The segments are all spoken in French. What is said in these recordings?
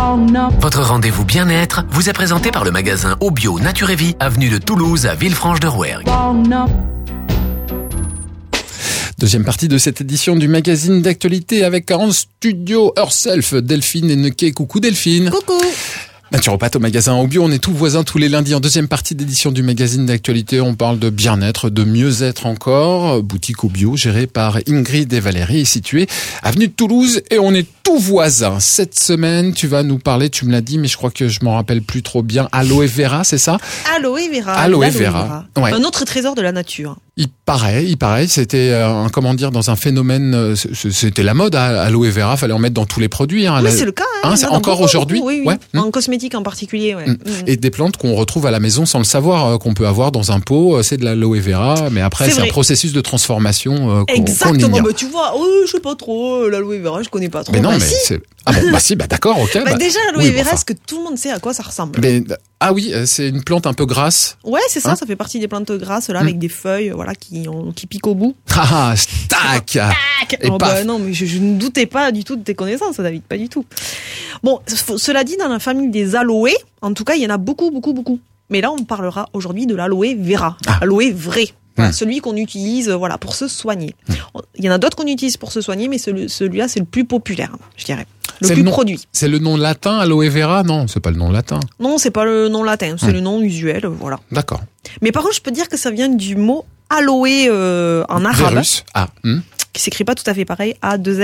Votre rendez-vous bien-être vous est présenté par le magasin Obio Nature et Vie, avenue de Toulouse à Villefranche-de-Rouergue. Deuxième partie de cette édition du magazine d'actualité avec en studio Herself, Delphine et Neke. Coucou Delphine. Coucou. Naturopathe au magasin Obio, on est tous voisins tous les lundis. En deuxième partie d'édition du magazine d'actualité, on parle de bien-être, de mieux-être encore. Boutique Obio gérée par Ingrid et Valérie est située avenue de Toulouse et on est tous voisins. Cette semaine, tu vas nous parler, tu me l'as dit, mais je crois que je m'en rappelle plus trop bien. Aloe vera, c'est ça? Aloe vera. Aloe vera. Ouais. Un autre trésor de la nature. Il paraît, c'était dans un phénomène, c'était la mode, aloe vera, fallait en mettre dans tous les produits. Oui, c'est le cas. C'est encore aujourd'hui. Oui. Ouais. En cosmétique en particulier. Ouais. Et des plantes qu'on retrouve à la maison sans le savoir, qu'on peut avoir dans un pot, c'est de l'aloe vera, mais après c'est un processus de transformation qu'on ignore. Mais tu vois, je sais pas trop, l'aloe vera, je connais pas trop. Mais non, si. D'accord, ok. Déjà, l'aloe vera, est-ce que tout le monde sait à quoi ça ressemble? Oui, c'est une plante un peu grasse. Ouais, c'est ça, ça fait partie des plantes grasses, là, avec des feuilles, qui piquent au bout. Tac! Et non, mais je ne doutais pas du tout de tes connaissances, David, pas du tout. Bon, cela dit, dans la famille des aloés, en tout cas, il y en a beaucoup. Mais là, on parlera aujourd'hui de l'aloe vera. Aloe vrai. Celui qu'on utilise, pour se soigner. Il y en a d'autres qu'on utilise pour se soigner, mais celui-là, c'est le plus populaire, je dirais. Le plus produit. C'est le nom latin, aloe vera? Non, c'est pas le nom latin. Non, c'est pas le nom latin, c'est le nom usuel, voilà. D'accord. Mais par contre, je peux dire que ça vient du mot aloe en arabe. Verus. Qui s'écrit pas tout à fait pareil,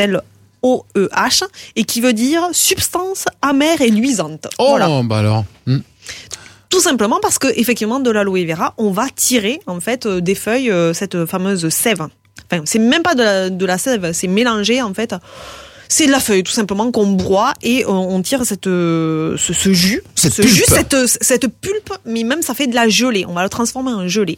A2LOEH, et qui veut dire substance amère et luisante. Alors. Tout simplement parce que, effectivement, de l'aloe vera, on va tirer, en fait, des feuilles, cette fameuse sève. Enfin, c'est même pas de la sève, c'est mélangé, en fait. C'est de la feuille, tout simplement, qu'on broie et on tire ce jus. Cette pulpe, mais même ça fait de la gelée. On va le transformer en gelée.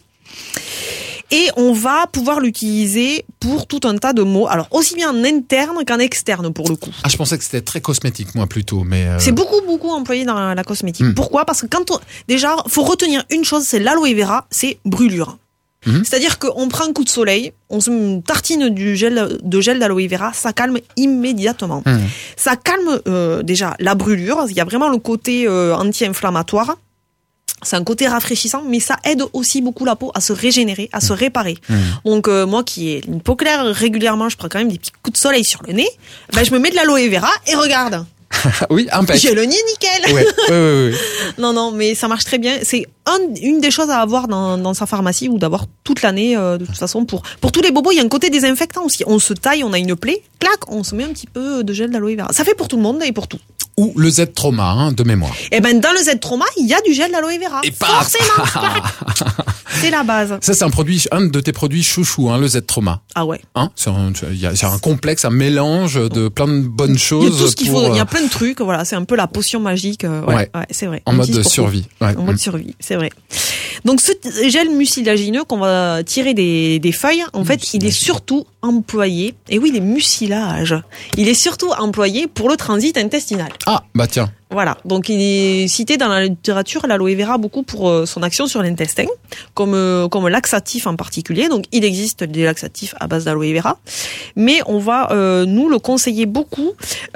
Et on va pouvoir l'utiliser pour tout un tas de maux. Alors, aussi bien en interne qu'en externe, pour le coup. Je pensais que c'était très cosmétique, moi, plutôt, mais... C'est beaucoup employé dans la cosmétique. Pourquoi? Parce que déjà, faut retenir une chose, c'est l'aloe vera, c'est brûlure. C'est-à-dire qu'on prend un coup de soleil, on se tartine de gel d'aloe vera, ça calme immédiatement. Ça calme déjà la brûlure, il y a vraiment le côté anti-inflammatoire. C'est un côté rafraîchissant, mais ça aide aussi beaucoup la peau à se régénérer, à se réparer. Donc moi qui ai une peau claire, régulièrement je prends quand même des petits coups de soleil sur le nez, je me mets de l'aloe vera et regarde. Oui, impec. J'ai le nez nickel. Oui. Non, mais ça marche très bien. C'est une des choses à avoir dans sa pharmacie ou d'avoir toute l'année, de toute façon. Pour tous les bobos, il y a un côté désinfectant aussi. On se taille, on a une plaie, clac, on se met un petit peu de gel d'aloe vera. Ça fait pour tout le monde et pour tout. Ou le Z-Trauma, de mémoire. Dans le Z-Trauma, il y a du gel d'aloe vera. Et forcément. C'est la base. Ça, c'est un de tes produits chouchous, le Z-Trauma. Ah ouais. C'est un complexe, un mélange de plein de bonnes choses. Il y a tout ce qu'il faut. Il y a plein de trucs. Voilà, c'est un peu la potion magique. Ouais, c'est vrai. En mode survie. En mode survie, c'est vrai. Donc, ce gel mucilagineux qu'on va tirer des feuilles, en fait, il est surtout employé. Et oui, les mucilages. Il est surtout employé pour le transit intestinal. Tiens. Voilà, donc il est cité dans la littérature, l'aloe vera, beaucoup pour son action sur l'intestin, comme laxatif en particulier. Donc il existe des laxatifs à base d'aloe vera, mais on va nous le conseiller beaucoup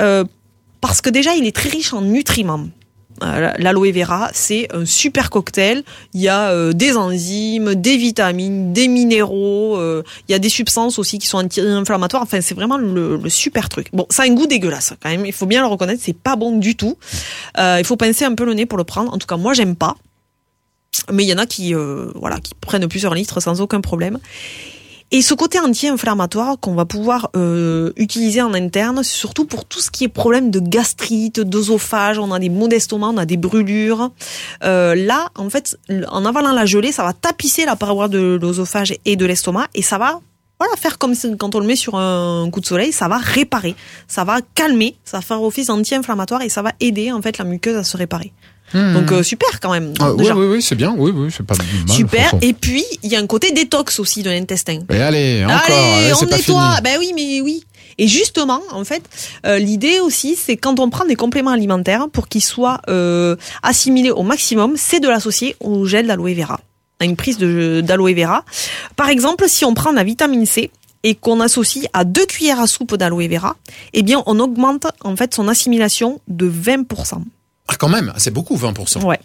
parce que déjà il est très riche en nutriments. L'aloe vera, c'est un super cocktail. Il y a des enzymes, des vitamines, des minéraux. Il y a des substances aussi qui sont anti-inflammatoires. Enfin, c'est vraiment le super truc. Bon, ça a un goût dégueulasse quand même. Il faut bien le reconnaître, c'est pas bon du tout. Il faut pincer un peu le nez pour le prendre. En tout cas, moi, j'aime pas. Mais il y en a qui prennent plusieurs litres sans aucun problème. Et ce côté anti-inflammatoire qu'on va pouvoir utiliser en interne, surtout pour tout ce qui est problème de gastrite, d'œsophage, on a des maux d'estomac, on a des brûlures. Là, en fait, en avalant la gelée, ça va tapisser la paroi de l'œsophage et de l'estomac et ça va faire comme quand on le met sur un coup de soleil, ça va réparer, ça va calmer, ça va faire office anti-inflammatoire et ça va aider en fait la muqueuse à se réparer. Donc super quand même. Déjà. Oui, c'est bien. Oui, c'est pas mal. Super. Et puis il y a un côté détox aussi de l'intestin. Mais allez, encore. On c'est nettoie. Pas fini. Oui. Et justement, en fait, l'idée aussi, c'est quand on prend des compléments alimentaires pour qu'ils soient assimilés au maximum, c'est de l'associer au gel d'aloe vera, à une prise d'aloe vera. Par exemple, si on prend la vitamine C et qu'on associe à 2 cuillères à soupe d'aloe vera, eh bien, on augmente en fait son assimilation de 20%. Ah, quand même, c'est beaucoup, 20%. Ouais.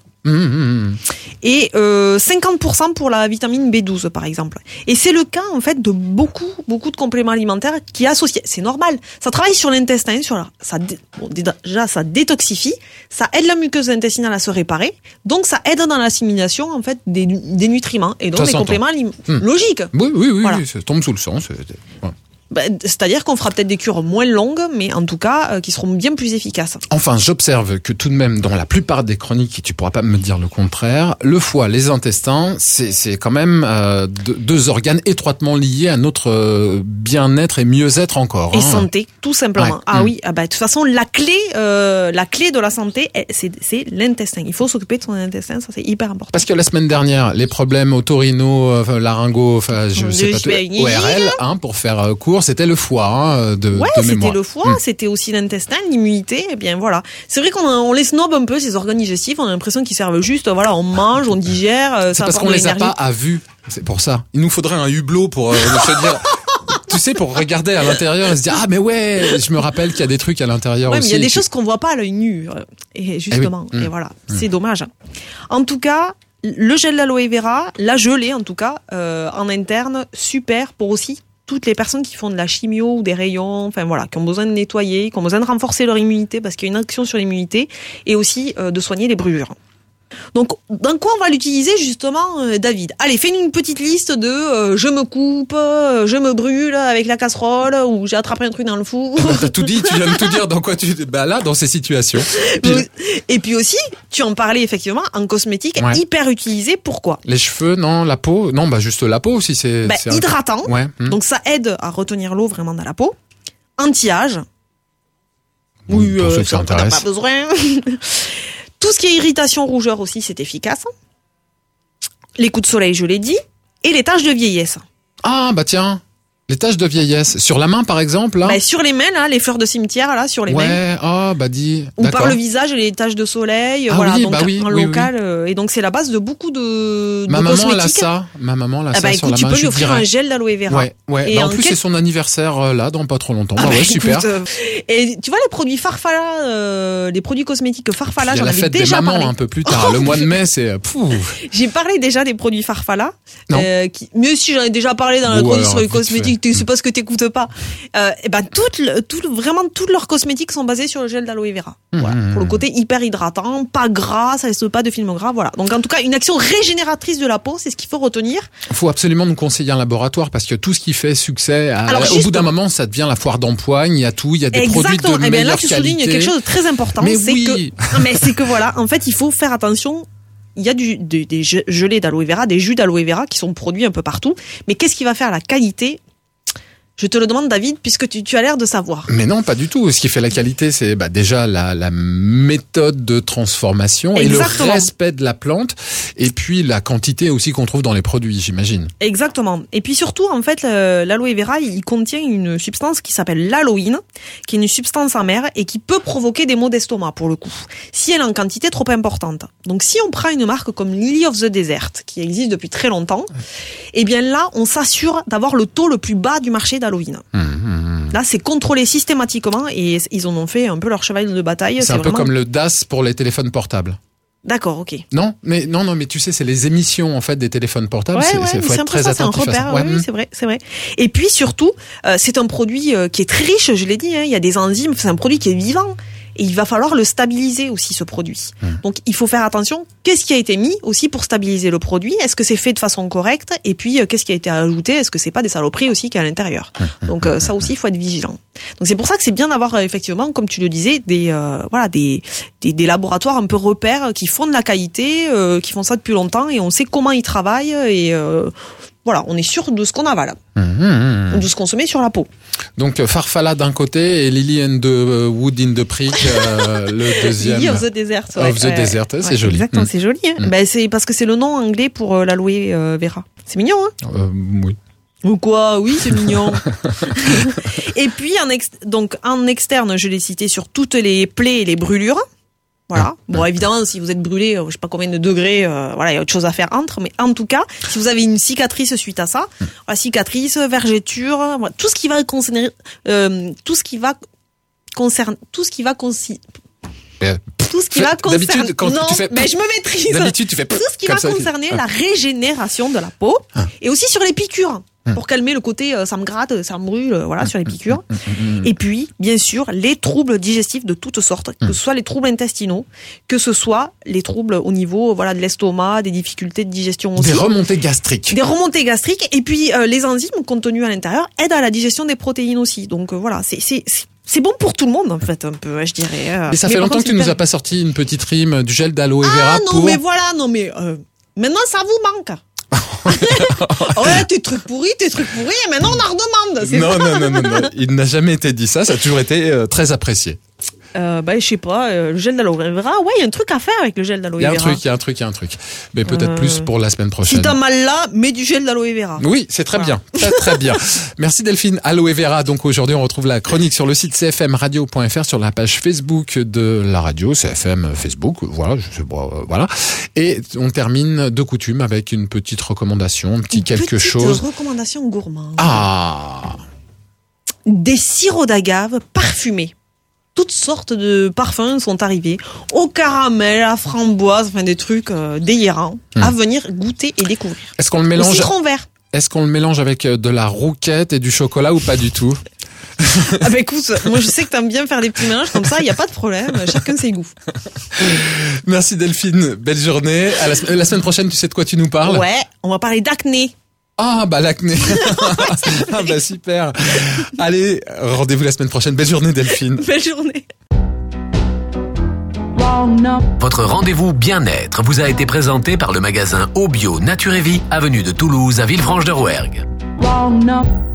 Et 50% pour la vitamine B12 par exemple. Et c'est le cas en fait de beaucoup de compléments alimentaires qui associent. C'est normal. Ça travaille sur l'intestin, déjà ça détoxifie, ça aide la muqueuse intestinale à se réparer, donc ça aide dans l'assimilation en fait des nutriments et donc des compléments alimentaires. Logique. Oui, voilà. Ça tombe sous le sens. Ouais. C'est-à-dire qu'on fera peut-être des cures moins longues, mais en tout cas, qui seront bien plus efficaces. Enfin, j'observe que tout de même, dans la plupart des chroniques, et tu pourras pas me dire le contraire, le foie, les intestins, c'est quand même 2 organes étroitement liés à notre bien-être et mieux-être encore. Et santé, tout simplement. Ouais. Ah oui, de toute façon, la clé de la santé, c'est l'intestin. Il faut s'occuper de son intestin, ça c'est hyper important. Parce que la semaine dernière, les problèmes otorino, laryngos, je sais pas tout, ORL, pour faire court, c'était le foie de mémoire. C'était le foie, c'était aussi l'intestin, l'immunité, et bien voilà. C'est vrai qu'on les snob un peu, ces organes digestifs, on a l'impression qu'ils servent juste, voilà, on mange, on digère, c'est parce qu'on les a pas à vue, c'est pour ça. Il nous faudrait un hublot pour se dire... Tu sais, pour regarder à l'intérieur et se dire, ah mais ouais, je me rappelle qu'il y a des trucs à l'intérieur aussi. Mais il y a des choses qu'on voit pas à l'œil nu, et justement, et voilà, c'est dommage. En tout cas, le gel d'aloe vera, la gelée en tout cas, en interne, super pour aussi toutes les personnes qui font de la chimio ou des rayons, enfin voilà, qui ont besoin de nettoyer, qui ont besoin de renforcer leur immunité parce qu'il y a une action sur l'immunité et aussi de soigner les brûlures. Donc, dans quoi on va l'utiliser justement, David? Allez, fais-nous une petite liste de je me coupe, je me brûle avec la casserole ou j'ai attrapé un truc dans le four. T'as tout dit, tu viens de tout dire dans quoi là, dans ces situations. Et puis aussi, tu en parlais effectivement, en cosmétique, hyper utilisé. Pourquoi? Les cheveux, non, la peau, non, juste la peau aussi, c'est hydratant. Ouais. Donc ça aide à retenir l'eau vraiment dans la peau. Anti-âge. Oui, ça on n'a pas besoin. Tout ce qui est irritation, rougeur aussi, c'est efficace. Les coups de soleil, je l'ai dit. Et les taches de vieillesse. Ah, tiens. Les taches de vieillesse. Sur la main, par exemple, là? Sur les mains, là, les fleurs de cimetière, là, sur les mains. Ouais, dis. Ou par le visage, les taches de soleil, voilà, donc en local. Et donc, c'est la base de beaucoup de Ma maman, cosmétiques. Ma maman, elle a ça sur la main. Tu peux lui offrir un gel d'aloe vera. Ouais. Et en plus, c'est son anniversaire, là, dans pas trop longtemps. Super. Et tu vois, les produits Farfalla, les produits cosmétiques Farfalla, j'en avais déjà parlé. Il y a la fête des mamans un peu plus tard. Le mois de mai, c'est, J'ai parlé déjà des produits Farfalla. Mieux si j'en ai déjà parlé dans la chronique sur les cosmétiques. C'est pas ce que t'écoutes pas. Vraiment toutes leurs cosmétiques sont basées sur le gel d'aloe vera. Voilà. Pour le côté hyper hydratant, pas gras, ça laisse pas de film gras, voilà. Donc en tout cas, une action régénératrice de la peau, c'est ce qu'il faut retenir. Il faut absolument nous conseiller un laboratoire parce que tout ce qui fait succès, au bout d'un moment, ça devient la foire d'empoigne, il y a tout, il y a des produits de meilleure qualité. Là, tu soulignes quelque chose de très important, c'est que voilà, en fait, il faut faire attention. Il y a des gelées d'aloe vera, des jus d'aloe vera qui sont produits un peu partout. Mais qu'est-ce qui va faire la qualité? Je te le demande, David, puisque tu as l'air de savoir. Mais non, pas du tout. Ce qui fait la qualité, c'est déjà la méthode de transformation. Exactement. Et le respect de la plante. Et puis la quantité aussi qu'on trouve dans les produits, j'imagine. Exactement. Et puis surtout, en fait, l'aloe vera, il contient une substance qui s'appelle l'aloïne, qui est une substance amère et qui peut provoquer des maux d'estomac, pour le coup, si elle est en quantité trop importante. Donc si on prend une marque comme Lily of the Desert, qui existe depuis très longtemps, eh bien là, on s'assure d'avoir le taux le plus bas du marché d'aloïne. Là, c'est contrôlé systématiquement et ils en ont fait un peu leur cheval de bataille. C'est un peu comme le DAS pour les téléphones portables. D'accord, ok. Non, mais tu sais, c'est les émissions en fait des téléphones portables. Faut être très attentif à ça. Oui, c'est vrai. Et puis surtout, c'est un produit qui est très riche. Je l'ai dit, il y a des enzymes. C'est un produit qui est vivant. Et il va falloir le stabiliser aussi, ce produit. Donc, il faut faire attention. Qu'est-ce qui a été mis aussi pour stabiliser le produit? Est-ce que c'est fait de façon correcte? Et puis, qu'est-ce qui a été ajouté? Est-ce que c'est pas des saloperies aussi qu'il y a à l'intérieur? Donc, ça aussi, il faut être vigilant. Donc, c'est pour ça que c'est bien d'avoir, effectivement, comme tu le disais, des laboratoires un peu repères qui font de la qualité, qui font ça depuis longtemps et on sait comment ils travaillent et, voilà, on est sûr de ce qu'on avale, de ce qu'on se met sur la peau. Donc Farfalla d'un côté et Lily and the Wood in the Prick, le deuxième. Lily of the Desert. Desert, c'est joli. Exactement, c'est joli. C'est parce que c'est le nom anglais pour l'aloe vera. C'est mignon, hein? Oui. Ou quoi? Oui, c'est mignon. Et puis en externe, je l'ai cité sur toutes les plaies et les brûlures. Voilà. Bon, évidemment, si vous êtes brûlé, je sais pas combien de degrés, voilà, il y a autre chose à faire entre. Mais en tout cas, si vous avez une cicatrice suite à ça, voilà, cicatrice, vergeture, voilà, tout ce qui va concerner, tout ce qui va concerner. D'habitude, quand non, tu fais, mais je me maîtrise. D'habitude, tu fais tout ce qui va concerner la régénération de la peau et aussi sur les piqûres. Pour calmer le côté ça me gratte, ça me brûle, voilà, sur les piqûres. Et puis, bien sûr, les troubles digestifs de toutes sortes, que ce soit les troubles intestinaux, que ce soit les troubles au niveau, voilà, de l'estomac, des difficultés de digestion aussi. Des remontées gastriques. Et puis, les enzymes contenues à l'intérieur aident à la digestion des protéines aussi. Donc, voilà, c'est bon pour tout le monde, en fait, un peu, je dirais. Mais ça fait longtemps que tu nous as pas sorti une petite rime du gel d'aloe vera mais voilà, maintenant, ça vous manque. Ouais, tes trucs pourris, et maintenant on en redemande. Non, il n'a jamais été dit ça, ça a toujours été très apprécié. Je sais pas, le gel d'aloe vera, ouais, il y a un truc à faire avec le gel d'aloe vera. Il y a un truc. Mais peut-être plus pour la semaine prochaine. Si t'as mal là, mets du gel d'aloe vera. Oui, c'est très bien. Très bien. Merci Delphine. Aloe vera. Donc aujourd'hui, on retrouve la chronique sur le site cfmradio.fr, sur la page Facebook de la radio, CFM Facebook. Voilà. Et on termine de coutume avec une petite recommandation, un petit quelque chose. Une recommandation gourmande. Ah! Des sirops d'agave parfumés. Toutes sortes de parfums sont arrivés, au caramel, à framboise, enfin des trucs délirants à venir goûter et découvrir. Est-ce qu'on le mélange? Au citron vert. Est-ce qu'on le mélange avec de la rouquette et du chocolat ou pas du tout? Ah bah écoute, moi je sais que t'aimes bien faire des petits mélanges comme ça, il y a pas de problème, chacun ses goûts. Merci Delphine, belle journée. À la semaine prochaine, tu sais de quoi tu nous parles? Ouais, on va parler d'acné. Ah bah l'acné. Ah bah super. Allez, rendez-vous la semaine prochaine. Belle journée Delphine. Belle journée. Votre rendez-vous bien-être vous a été présenté par le magasin Au Bio Nature et Vie, avenue de Toulouse à Villefranche-de-Rouergue.